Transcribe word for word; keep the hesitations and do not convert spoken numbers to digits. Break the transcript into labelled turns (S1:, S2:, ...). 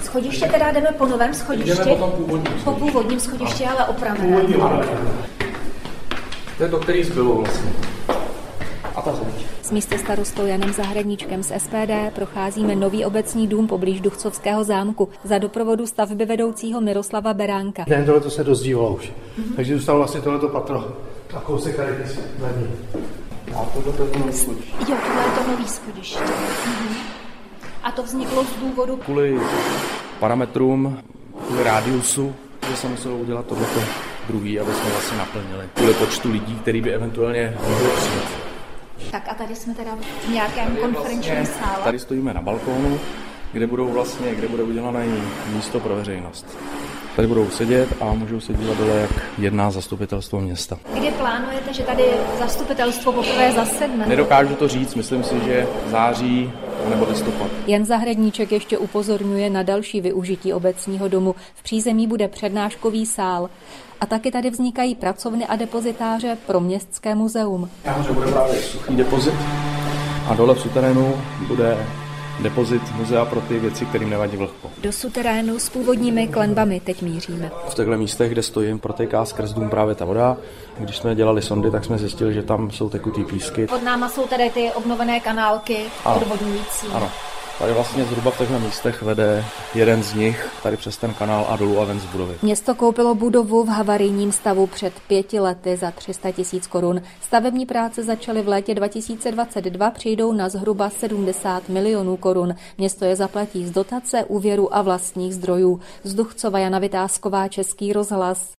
S1: Schodiště teda jdeme po novém schodišti?
S2: Jdeme po tom původním schodišti.
S1: Po původním schodišti, ale opraveném.
S2: To je to, který zbylo vlastně. A ta zeď.
S1: S místostarostou Janem Zahradníčkem z S P D procházíme nový obecní dům poblíž Duchcovského zámku za doprovodu stavby vedoucího Miroslava Beránka.
S3: Ne, tohleto se dozdívalo už. Mm-hmm. Takže zůstalo vlastně tohleto patro. A kousek tady ty zadní.
S2: A tohle je to nový schodiště.
S1: Jo, tohle je to nový schodiště. Mm-hmm. A to vzniklo z důvodu...
S2: Kvůli parametrům, kvůli rádiusu, že se muselo udělat tohleto druhý, aby jsme vlastně naplnili. Kvůli počtu lidí, který by eventuálně mohli přijít.
S1: Tak a tady jsme teda v nějakém konferenčním sále.
S2: Tady stojíme na balkónu, kde budou vlastně, kde bude udělané místo pro veřejnost. Tady budou sedět a můžou se dívat dole, jak jedná zastupitelstvo města.
S1: Kdy plánujete, že tady zastupitelstvo poprvé zasedne?
S2: Nedokážu to říct, myslím si, že září nebo listopad.
S1: Jan Zahradníček ještě upozorňuje na další využití obecního domu. V přízemí bude přednáškový sál. A taky tady vznikají pracovny a depozitáře pro městské muzeum.
S2: Nahoře bude právě suchý depozit a dole v suterénu bude depozit muzea pro ty věci, kterým nevadí vlhko.
S1: Do suterénu s původními klenbami teď míříme.
S2: V těchto místech, kde stojím, protéká skrz dům právě ta voda. Když jsme dělali sondy, tak jsme zjistili, že tam jsou tekutý písky.
S1: Pod náma jsou tady ty obnovené kanálky odvodňující.
S2: Ano. Tady vlastně zhruba v těchto místech vede jeden z nich tady přes ten kanál a dolů a ven z budovy.
S1: Město koupilo budovu v havarijním stavu před pěti lety za tři sta tisíc korun. Stavební práce začaly v létě dva tisíce dvacet dva, přijdou na zhruba sedmdesát milionů korun. Město je zaplatí z dotace, úvěru a vlastních zdrojů. Z Duchcova Jana Vytázková, Český rozhlas.